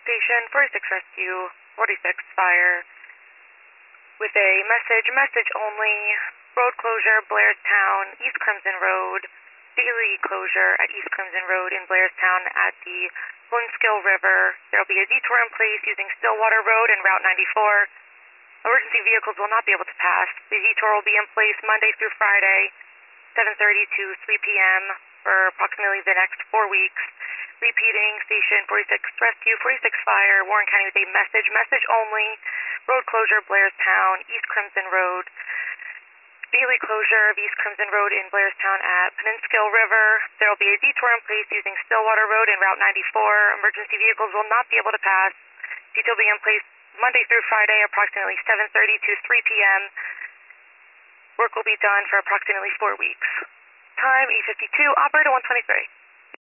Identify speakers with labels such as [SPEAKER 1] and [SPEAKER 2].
[SPEAKER 1] Station 46 Rescue, 46 Fire, with a message only, road closure, Blairstown, East Crimson Road, daily closure at East Crimson Road in Blairstown at the Hoonskill River. There will be a detour in place using Stillwater Road and Route 94. Emergency vehicles will not be able to pass. The detour will be in place Monday through Friday, 7:30 to 3 p.m. for approximately the next 4 weeks. Repeating, Station 46 Rescue, 46 Fire, Warren County with a message only, road closure, Blairstown, East Crimson Road, daily closure of East Crimson Road in Blairstown at Peninskill River. There will be a detour in place using Stillwater Road and Route 94. Emergency vehicles will not be able to pass. Detour will be in place Monday through Friday, approximately 7:30 to 3 p.m. Work will be done for approximately 4 weeks. Time 8:52, operator 123.